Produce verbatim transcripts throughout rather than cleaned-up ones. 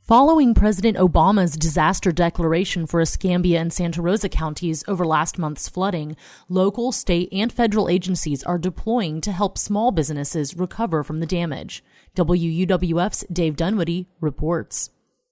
Following President Obama's disaster declaration for Escambia and Santa Rosa counties over last month's flooding, local, state, and federal agencies are deploying to help small businesses recover from the damage. W U W F's Dave Dunwoody reports.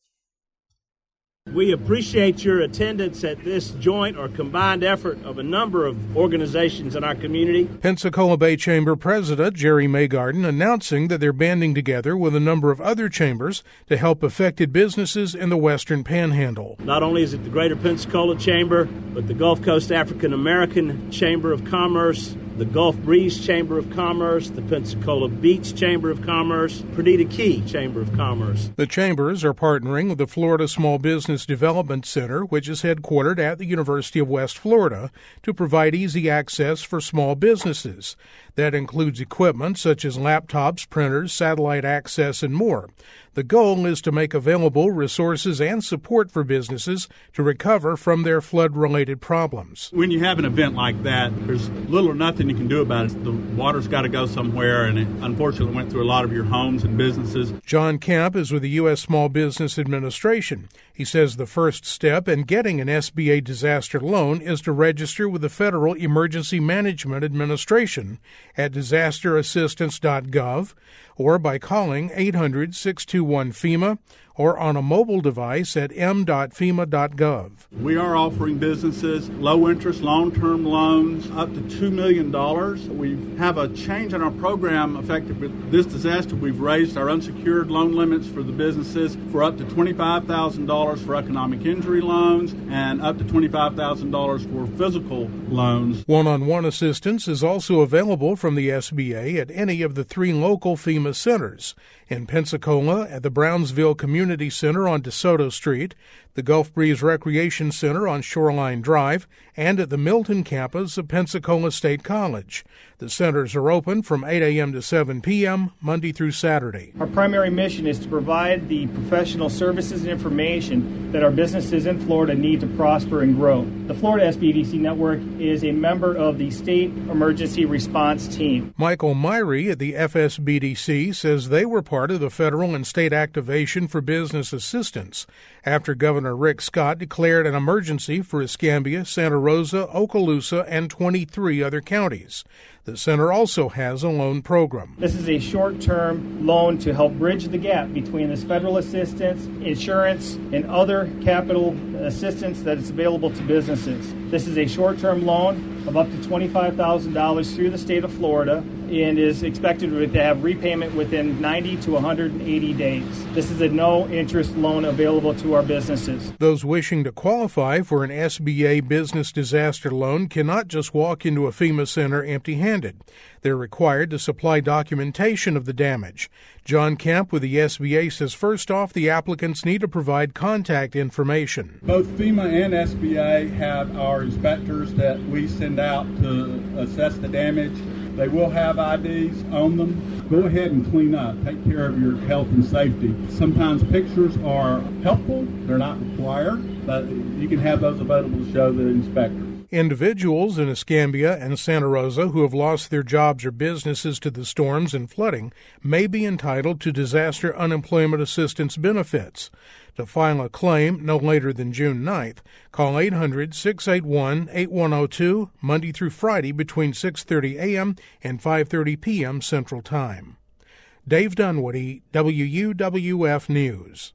We appreciate your attendance at this joint or combined effort of a number of organizations in our community. Pensacola Bay Chamber President Jerry Maygarden announcing that they're banding together with a number of other chambers to help affected businesses in the Western Panhandle. Not only is it the Greater Pensacola Chamber, but the Gulf Coast African American Chamber of Commerce, the Gulf Breeze Chamber of Commerce, the Pensacola Beach Chamber of Commerce, Perdita Key Chamber of Commerce. The chambers are partnering with the Florida Small Business Development Center, which is headquartered at the University of West Florida, to provide easy access for small businesses. That includes equipment such as laptops, printers, satellite access, and more. The goal is to make available resources and support for businesses to recover from their flood-related problems. When you have an event like that, there's little or nothing you can do about it. The water's got to go somewhere, and it unfortunately went through a lot of your homes and businesses. John Camp is with the U S Small Business Administration. He says the first step in getting an S B A disaster loan is to register with the Federal Emergency Management Administration at disaster assistance dot gov or by calling eight hundred, six two one, FEMA or on a mobile device at m dot fema dot gov. We are offering businesses low-interest, long-term loans up to two million dollars. We have a change in our program effective with this disaster. We've raised our unsecured loan limits for the businesses for up to twenty-five thousand dollars for economic injury loans and up to twenty-five thousand dollars for physical loans. One-on-one assistance is also available from the S B A at any of the three local FEMA centers. In Pensacola, at the Brownsville Community Center on DeSoto Street, the Gulf Breeze Recreation Center on Shoreline Drive, and at the Milton campus of Pensacola State College. The centers are open from eight a.m. to seven p.m., Monday through Saturday. Our primary mission is to provide the professional services and information that our businesses in Florida need to prosper and grow. The Florida S B D C Network is a member of the State Emergency Response Team. Michael Myrie at the F S B D C says they were part of the federal and state activation for business assistance after Governor Rick Scott declared an emergency for Escambia, Santa Rosa, Okaloosa, and twenty-three other counties. The center also has a loan program. This is a short-term loan to help bridge the gap between this federal assistance, insurance, and other capital assistance that is available to businesses. This is a short-term loan of up to twenty-five thousand dollars through the state of Florida and is expected to have repayment within ninety to one hundred eighty days. This is a no-interest loan available to our businesses. Those wishing to qualify for an S B A business disaster loan cannot just walk into a FEMA center empty-handed. They're required to supply documentation of the damage. John Camp with the S B A says first off, the applicants need to provide contact information. Both FEMA and S B A have our inspectors that we send out to assess the damage. They will have I Ds on them. Go ahead and clean up. Take care of your health and safety. Sometimes pictures are helpful. They're not required, but you can have those available to show the inspector. Individuals in Escambia and Santa Rosa who have lost their jobs or businesses to the storms and flooding may be entitled to disaster unemployment assistance benefits. To file a claim no later than June ninth, call eight hundred, six eight one, eight one zero two Monday through Friday between six thirty a.m. and five thirty p.m. Central Time. Dave Dunwoody, W U W F News.